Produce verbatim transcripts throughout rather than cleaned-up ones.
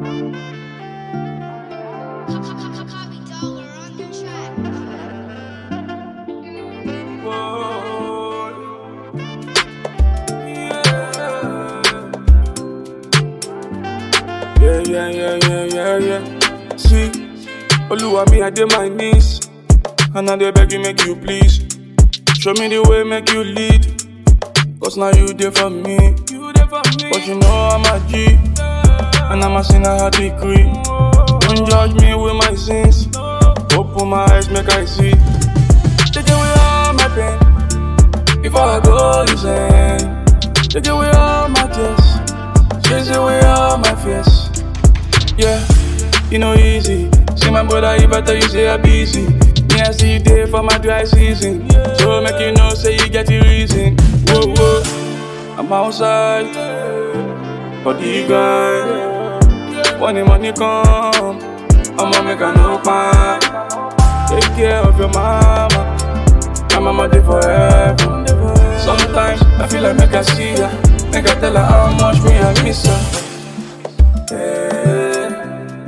Yeah, yeah, yeah, yeah, yeah, yeah. See, Oluwa me, I did my knees, and I dey beg you, make you please show me the way, make you lead. Cause now you there for me, you there for me. But you know I'm a G, and I'm a sinner, I decree. Don't judge me with my sins. Open my eyes, make I see. Take away all my pain before I go insane. Take away all my tears, chase away all my fears. Yeah, you know easy. See my brother, you better you say I'm busy. Me I see you there for my dry season. So make you know, say you get the reason. Whoa, whoa, I'm outside for the grind. When the money come, I'ma make a no plan. Take care of your mama, my mama there forever. Sometimes I feel like make I see her, make I tell her how much me I miss her. Yeah,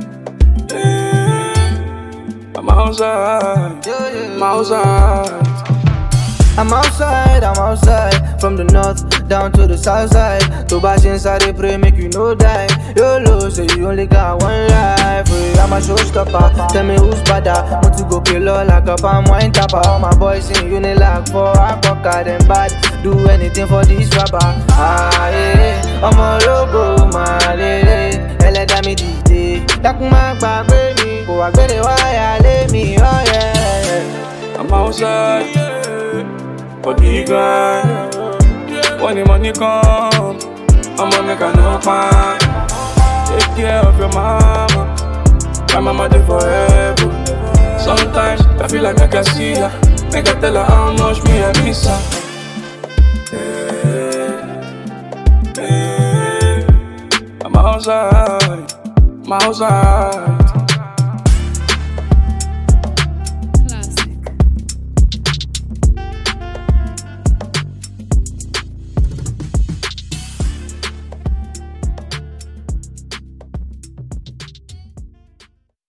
yeah. I'm outside, I'm outside. I'm outside, I'm outside. From the north down to the south side. To bash inside they pray make you no die. YOLO, say you only got one life. Hey, I'm a showstopper, tell me who's better. Want to go kill all like a palm wine tapper. All my boys in Unilag for a cocker, them bad. Do anything for this rapper. Ah, yeah, I'm a logo, my lady. Let me D J. That my baby, go I get it, why I let me, oh yeah. I'm outside for the grind. When the money come, I'ma make a no plan. Take care of your mama, my mama there forever. Sometimes I feel like I can see her, make I tell her how much me I miss her. Yeah, yeah. I'm outside, I'm outside.